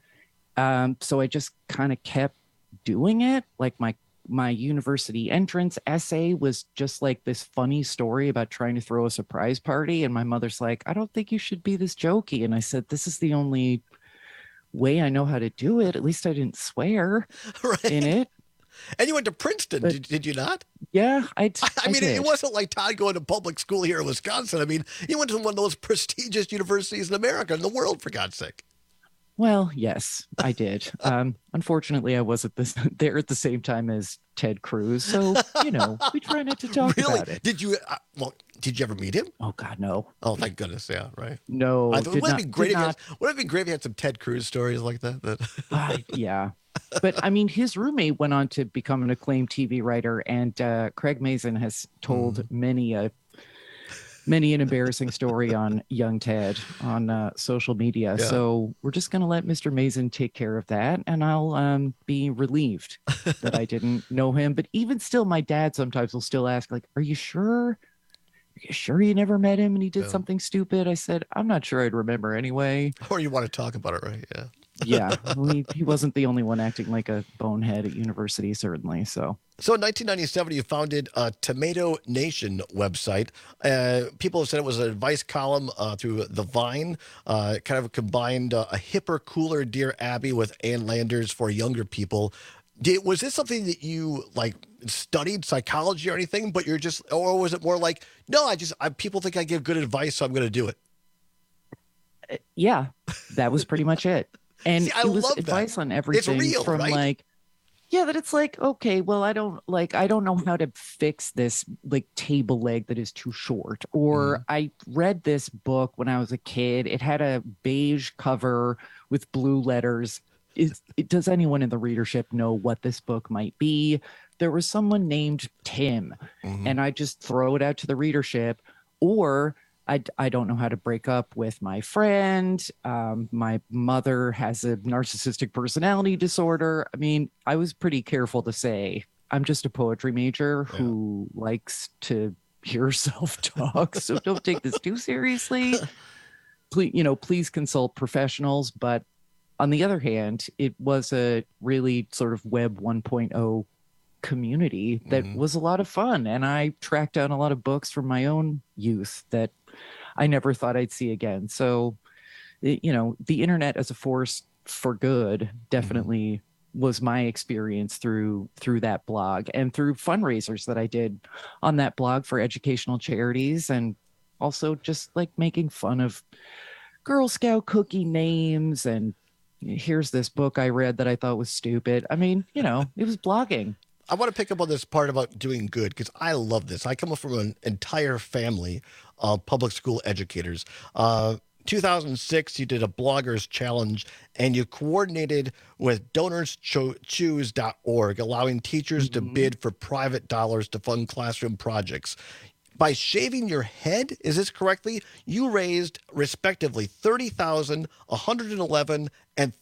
So I just kind of kept doing it. Like my university entrance essay was just like this funny story about trying to throw a surprise party. And my mother's like, I don't think you should be this jokey. And I said, this is the only way I know how to do it. At least I didn't swear in it. And you went to Princeton, did you not? Yeah, I mean, did. It wasn't like Todd going to public school here in Wisconsin. I mean, you went to one of those prestigious universities in America, in the world, for God's sake. Well, yes, I did. Unfortunately, I wasn't there at the same time as Ted Cruz. So, we try not to talk about it. Did you ever meet him? Oh, God, no. Oh, thank goodness. Yeah, right. No. Wouldn't it be great if you had some Ted Cruz stories like that? Yeah. But I mean, his roommate went on to become an acclaimed TV writer, and Craig Mazin has told many an embarrassing story on young Ted on social media. Yeah. So we're just going to let Mr. Mazin take care of that, and I'll be relieved that I didn't know him. But even still, my dad sometimes will still ask, like, are you sure? Are you sure you never met him and he did something stupid? I said, I'm not sure I'd remember anyway. Or you want to talk about it, right? Yeah. Yeah, he wasn't the only one acting like a bonehead at university, certainly. So in 1997, you founded a Tomato Nation website. People have said it was an advice column through The Vine, kind of combined a hipper, cooler Dear Abby with Ann Landers for younger people. Was this something that you studied psychology or anything, but or was it more like, no, people think I give good advice, so I'm going to do it? Yeah, that was pretty much it. And See, I it was love advice that. on everything real, from right? like, yeah, that it's like, okay, well, I don't know how to fix this like table leg that is too short. Or I read this book when I was a kid. It had a beige cover with blue letters. Does anyone in the readership know what this book might be? There was someone named Tim, and I just throw it out to the readership. Or I don't know how to break up with my friend. My mother has a narcissistic personality disorder. I mean, I was pretty careful to say, I'm just a poetry major who likes to hear self-talk. So don't take this too seriously. Please consult professionals. But on the other hand, it was a really sort of Web 1.0 community that was a lot of fun. And I tracked down a lot of books from my own youth that I never thought I'd see again. So, the internet as a force for good definitely was my experience through that blog and through fundraisers that I did on that blog for educational charities, and also just like making fun of Girl Scout cookie names. And here's this book I read that I thought was stupid. I mean, it was blogging. I want to pick up on this part about doing good because I love this. I come from an entire family of public school educators. 2006, you did a bloggers challenge and you coordinated with DonorsChoose.org, allowing teachers to bid for private dollars to fund classroom projects. By shaving your head, is this correctly? You raised respectively $30,000, $111,000, and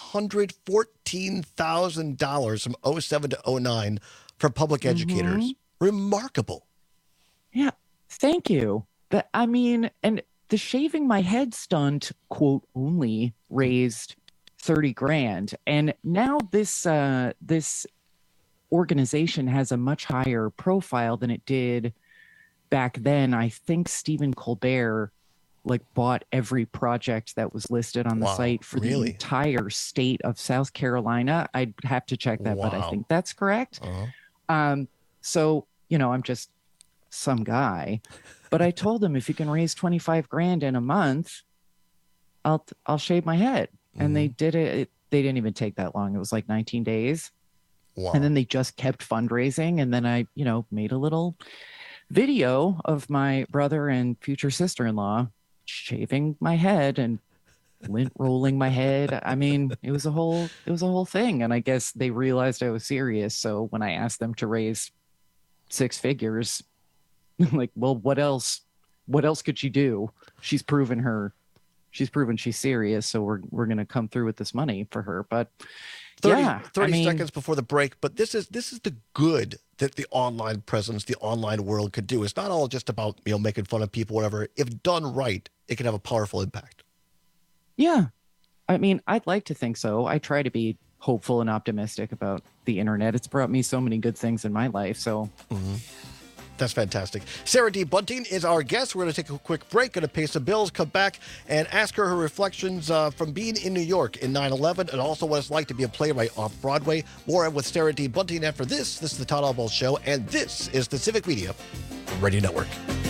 $314,000 from 2007 to 2009 for public educators. Remarkable. Yeah, thank you. And the shaving my head stunt, quote, only raised $30,000, and now this organization has a much higher profile than it did back then. I think Stephen Colbert bought every project that was listed on the site for the entire state of South Carolina. I'd have to check that, but I think that's correct. So, I'm just some guy, but I told him, if you can raise $25,000 in a month, I'll shave my head. And they did it. They didn't even take that long. It was like 19 days. Wow. And then they just kept fundraising. And then I, made a little video of my brother and future sister-in-law shaving my head and lint rolling my head. I mean, it was a whole thing. And I guess they realized I was serious. So when I asked them to raise 6 figures, like, well, what else could she do? She's proven she's serious. So we're going to come through with this money for her. But 30 seconds before the break. But this is the good that the online presence, the online world could do. It's not all just about, making fun of people, whatever. If done right, it can have a powerful impact. Yeah. I mean, I'd like to think so. I try to be hopeful and optimistic about the internet. It's brought me so many good things in my life. So That's fantastic. Sarah D. Bunting is our guest. We're going to take a quick break, going to pay some bills, come back and ask her reflections from being in New York in 9/11 and also what it's like to be a playwright off Broadway. More with Sarah D. Bunting after this. This is the Todd Oswalt Show, and this is the Civic Media Radio Network.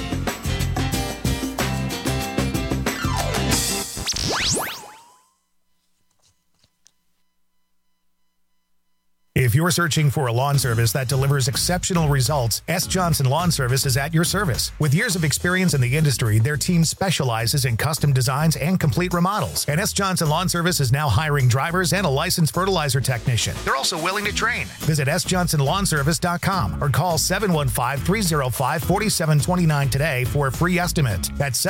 If you're searching for a lawn service that delivers exceptional results, S. Johnson Lawn Service is at your service. With years of experience in the industry, their team specializes in custom designs and complete remodels. And S. Johnson Lawn Service is now hiring drivers and a licensed fertilizer technician. They're also willing to train. Visit sjonsonlawnservice.com or call 715-305-4729 today for a free estimate. That's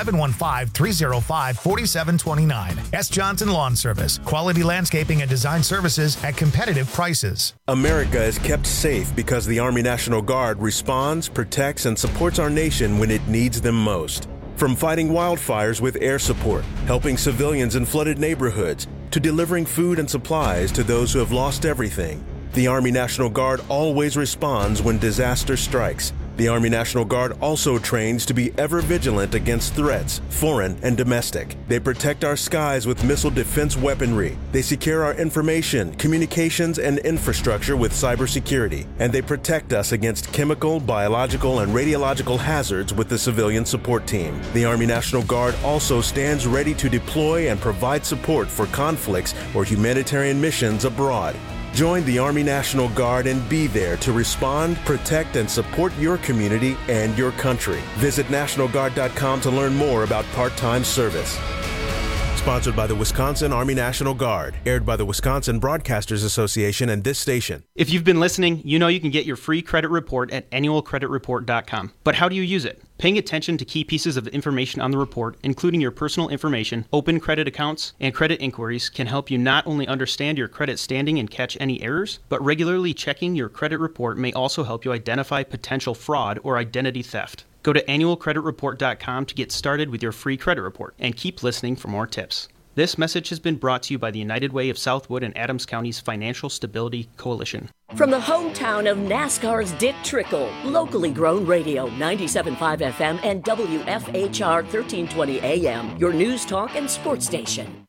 715-305-4729. S. Johnson Lawn Service. Quality landscaping and design services at competitive prices. America is kept safe because the Army National Guard responds, protects, and supports our nation when it needs them most. From fighting wildfires with air support, helping civilians in flooded neighborhoods, to delivering food and supplies to those who have lost everything, the Army National Guard always responds when disaster strikes. The Army National Guard also trains to be ever vigilant against threats, foreign and domestic. They protect our skies with missile defense weaponry. They secure our information, communications, and infrastructure with cybersecurity. And they protect us against chemical, biological, and radiological hazards with the civilian support team. The Army National Guard also stands ready to deploy and provide support for conflicts or humanitarian missions abroad. Join the Army National Guard and be there to respond, protect, and support your community and your country. Visit NationalGuard.com to learn more about part-time service. Sponsored by the Wisconsin Army National Guard. Aired by the Wisconsin Broadcasters Association and this station. If you've been listening, you know you can get your free credit report at annualcreditreport.com. But how do you use it? Paying attention to key pieces of information on the report, including your personal information, open credit accounts, and credit inquiries, can help you not only understand your credit standing and catch any errors, but regularly checking your credit report may also help you identify potential fraud or identity theft. Go to annualcreditreport.com to get started with your free credit report, and keep listening for more tips. This message has been brought to you by the United Way of Southwood and Adams County's Financial Stability Coalition. From the hometown of NASCAR's Dick Trickle, locally grown radio, 97.5 FM and WFHR 1320 AM, your news, talk, and sports station.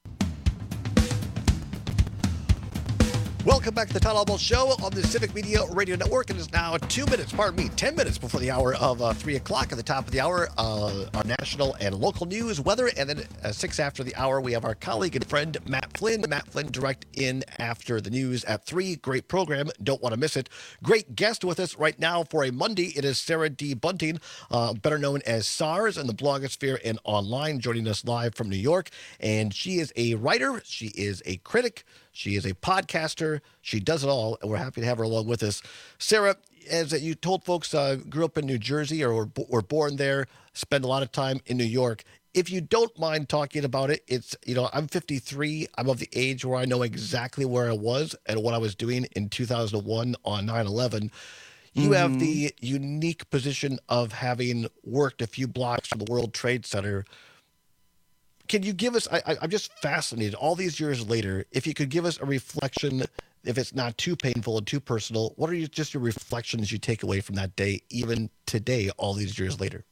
Welcome back to the Todd Almost Show on the Civic Media Radio Network. It is now 10 minutes before the hour of 3 o'clock. At the top of the hour, our national and local news, weather, and then 6 after the hour, we have our colleague and friend, Matt Flynn. Matt Flynn, direct in after the news at 3. Great program. Don't want to miss it. Great guest with us right now for a Monday. It is Sarah D. Bunting, better known as SARS in the blogosphere and online, joining us live from New York. And she is a writer. She is a critic. She is a podcaster. She does it all, and we're happy to have her along with us. Sarah, as you told folks, grew up in New Jersey or were born there, spent a lot of time in New York. If you don't mind talking about it, it's, I'm 53. I'm of the age where I know exactly where I was and what I was doing in 2001 on 9/11. You have the unique position of having worked a few blocks from the World Trade Center. Can you give us, I'm just fascinated, all these years later, if you could give us a reflection, if it's not too painful and too personal, what are just your reflections you take away from that day, even today, all these years later?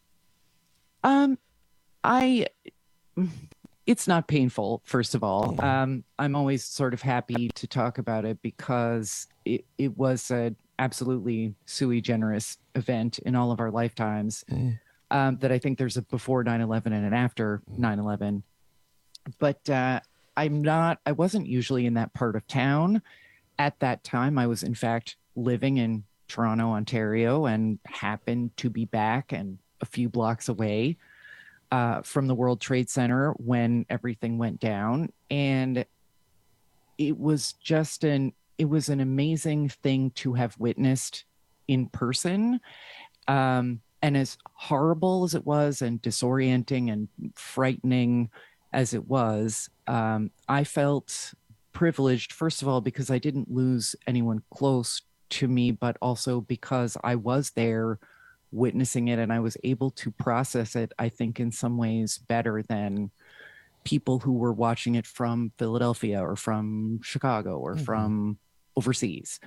It's not painful, first of all. I'm always sort of happy to talk about it because it was an absolutely sui generis event in all of our lifetimes. That I think there's a before 9/11 and an after 9/11. But I wasn't usually in that part of town at that time. I was, in fact, living in Toronto, Ontario, and happened to be back and a few blocks away from the World Trade Center when everything went down. And it was an amazing thing to have witnessed in person. And as horrible as it was and disorienting and frightening as it was, I felt privileged, first of all, because I didn't lose anyone close to me, but also because I was there witnessing it and I was able to process it, I think, in some ways better than people who were watching it from Philadelphia or from Chicago or from overseas.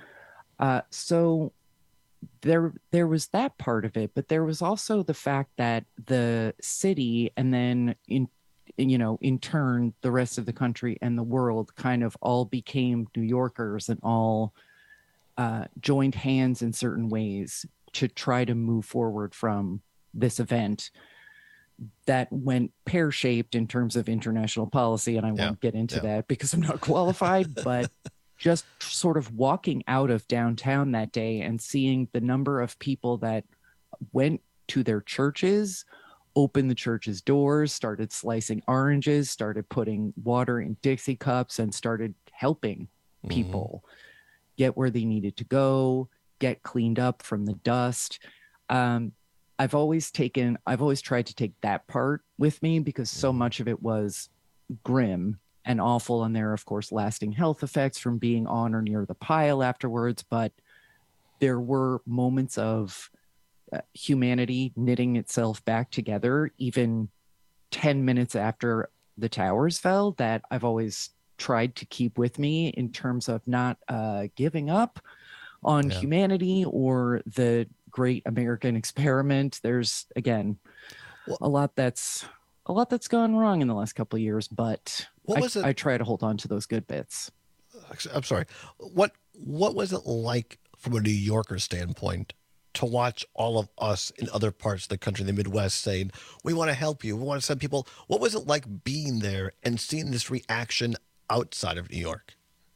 So there was that part of it, but there was also the fact that the city and then in turn, the rest of the country and the world kind of all became New Yorkers and all joined hands in certain ways to try to move forward from this event that went pear-shaped in terms of international policy. And I won't get into that because I'm not qualified, but just sort of walking out of downtown that day and seeing the number of people that went to their churches, opened the church's doors, started slicing oranges, started putting water in Dixie cups, and started helping people get where they needed to go, get cleaned up from the dust. I've always tried to take that part with me because so much of it was grim and awful. And there are, of course, lasting health effects from being on or near the pile afterwards. But there were moments of humanity knitting itself back together, even 10 minutes after the towers fell, that I've always tried to keep with me in terms of not giving up on humanity or the great American experiment. There's, again, a lot that's gone wrong in the last couple of years, but I try to hold on to those good bits. I'm sorry. What was it like from a New Yorker standpoint to watch all of us in other parts of the country, the Midwest, saying, we want to help you, we want to send people? What was it like being there and seeing this reaction outside of New York?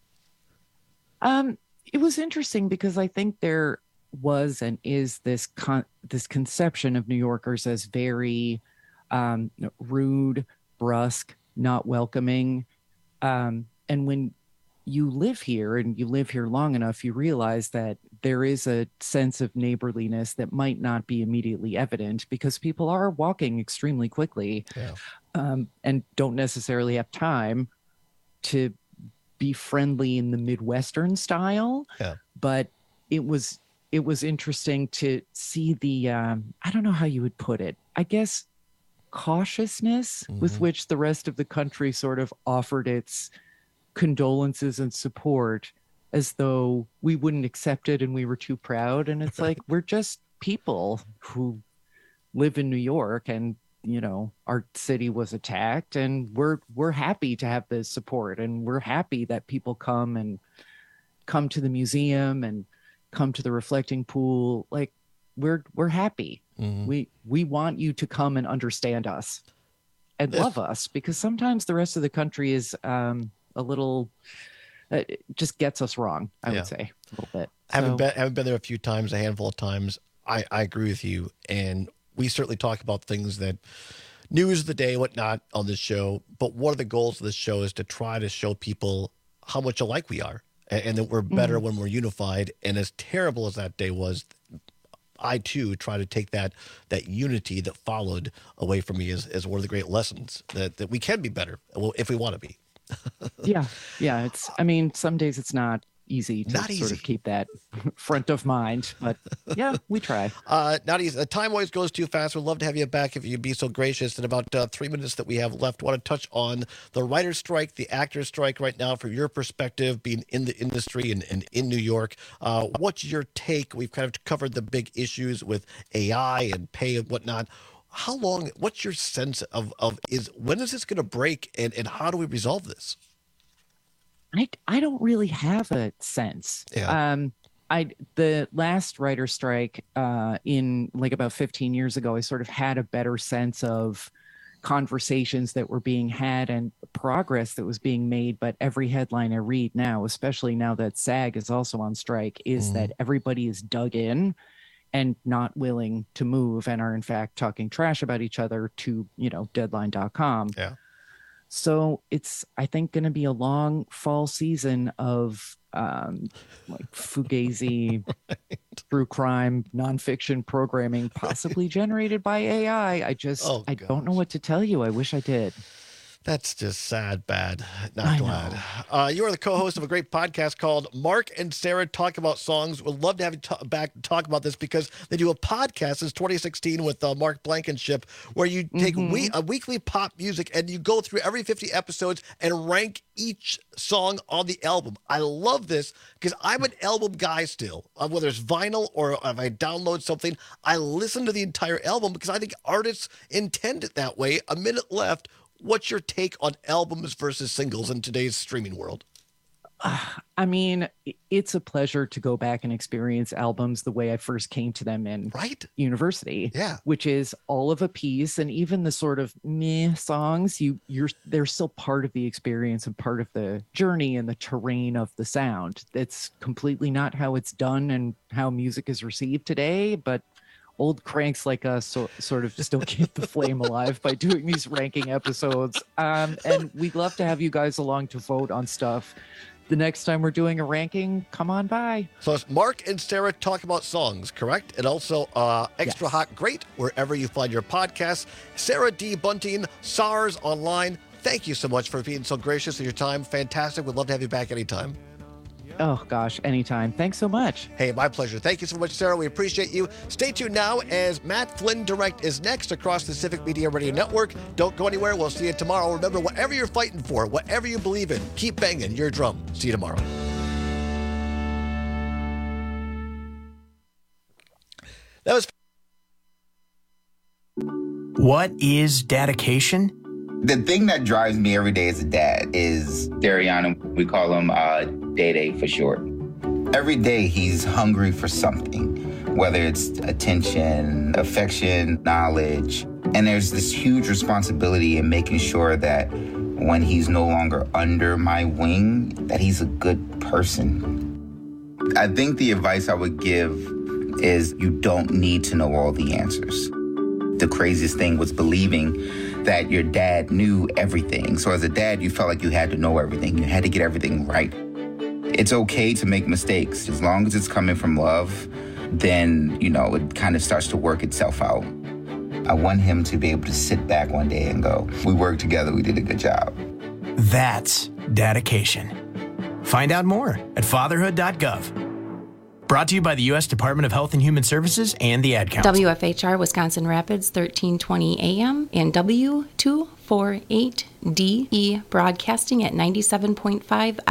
It was interesting because I think there was and is this conception of New Yorkers as very rude, brusque, not welcoming. And when you live here and you live here long enough, you realize that there is a sense of neighborliness that might not be immediately evident because people are walking extremely quickly and don't necessarily have time to be friendly in the Midwestern style. But it was interesting to see the I don't know how you would put it, I guess cautiousness with which the rest of the country sort of offered its condolences and support as though we wouldn't accept it and we were too proud. And it's like, we're just people who live in New York, and you know, our city was attacked, and we're happy to have the support, and we're happy that people come to the museum and come to the reflecting pool. Like, we're happy. We want you to come and understand us and love us, because sometimes the rest of the country is a little it just gets us wrong, I would say, a little bit. Haven't been there a few times, a handful of times. I agree with you, and we certainly talk about things that news of the day, whatnot on this show. But one of the goals of this show is to try to show people how much alike we are, and that we're better when we're unified. And as terrible as that day was, I too try to take that unity that followed away from me as one of the great lessons that we can be better if we want to be. Yeah. It's, I mean, some days it's not easy to sort of keep that front of mind, but yeah, we try. Not easy. The time always goes too fast. We'd love to have you back if you'd be so gracious. In about 3 minutes that we have left, want to touch on the writer's strike, the actor's strike right now, from your perspective, being in the industry and in New York. What's your take? We've kind of covered the big issues with AI and pay and whatnot. How long, what's your sense of when is this going to break, and how do we resolve this? I don't really have a sense. The last writer strike in like about 15 years ago, I sort of had a better sense of conversations that were being had and progress that was being made. But every headline I read now, especially now that SAG is also on strike, is that everybody is dug in and not willing to move, and are in fact talking trash about each other to, Deadline.com. Yeah. So it's, I think, going to be a long fall season of like fugazi, true crime, nonfiction programming, possibly generated by AI. I don't know what to tell you. I wish I did. That's just sad, bad. Not glad. You are the co-host of a great podcast called Mark and Sarah Talk About Songs. We'd love to have you back to talk about this, because they do a podcast since 2016 with Mark Blankenship, where you take a weekly pop music and you go through every 50 episodes and rank each song on the album. I love this because I'm an album guy still. Whether it's vinyl or if I download something, I listen to the entire album because I think artists intend it that way. A minute left. What's your take on albums versus singles in today's streaming world? I mean, it's a pleasure to go back and experience albums the way I first came to them in university. Yeah, which is all of a piece, and even the sort of meh songs, they're still part of the experience and part of the journey and the terrain of the sound. It's completely not how it's done and how music is received today, but old cranks like us sort of still keep the flame alive by doing these ranking episodes. And we'd love to have you guys along to vote on stuff. The next time we're doing a ranking, come on by. So it's Mark and Sarah Talk About Songs, correct? And also Extra Hot Great, wherever you find your podcasts. Sarah D. Bunting, SARS Online. Thank you so much for being so gracious with your time. Fantastic. We'd love to have you back anytime. Oh, gosh, anytime. Thanks so much. Hey, my pleasure. Thank you so much, Sarah. We appreciate you. Stay tuned now, as Matt Flynn Direct is next across the Civic Media Radio Network. Don't go anywhere. We'll see you tomorrow. Remember, whatever you're fighting for, whatever you believe in, keep banging your drum. See you tomorrow. That was. What is dedication? The thing that drives me every day as a dad is Dariana. We call him Day for short. Every day he's hungry for something, whether it's attention, affection, knowledge. And there's this huge responsibility in making sure that when he's no longer under my wing, that he's a good person. I think the advice I would give is you don't need to know all the answers. The craziest thing was believing that your dad knew everything. So as a dad, you felt like you had to know everything. You had to get everything right. It's okay to make mistakes. As long as it's coming from love, then, it kind of starts to work itself out. I want him to be able to sit back one day and go, we worked together, we did a good job. That's dedication. Find out more at fatherhood.gov. Brought to you by the U.S. Department of Health and Human Services and the Ad Council. WFHR Wisconsin Rapids, 1320 AM, and W248DE broadcasting at 97.5